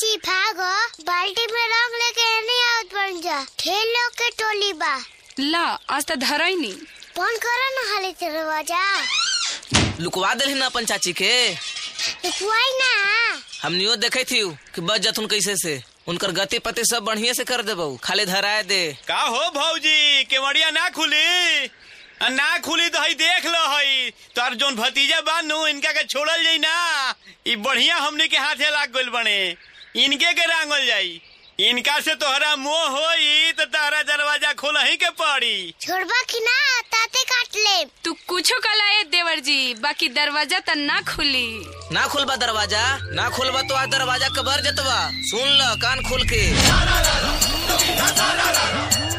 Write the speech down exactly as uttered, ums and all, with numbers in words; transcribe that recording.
चाची भागो, बाल्टी में रंग लेके नहीं आवत बन जा। खेल लो के टोली बा। ला आज तो धराई नहीं। बंद करो ना हाली दरवाजा। लुकवा दिल ना अपन चाची के। लुकवाई ना। हमनियो देखे थी कि बच जातुन कैसे से। उनकर गति पति सब बढ़िया से कर देबो, खाली धराए दे। का हो भौजी, केवड़िया ना खुली? ना खुली तो हई देख लो हई तार जोन भतीजा बानू इनका के छोड़ल जाई ना, ई बढ़िया हमने के हाथे लाग गइल बने, इनके के रांगल जाई। इनका से तोहरा मोह होई तो तारा दरवाजा खोलही के पड़ी। छोड़बा की ना ताते काट ले। तू कुछो कलाए देवर जी, बाकी दरवाजा तो ना खुली। ना खुलबा दरवाजा, ना खुलबा तो आज दरवाजा कबर जतवा। सुन ल कान खोल के।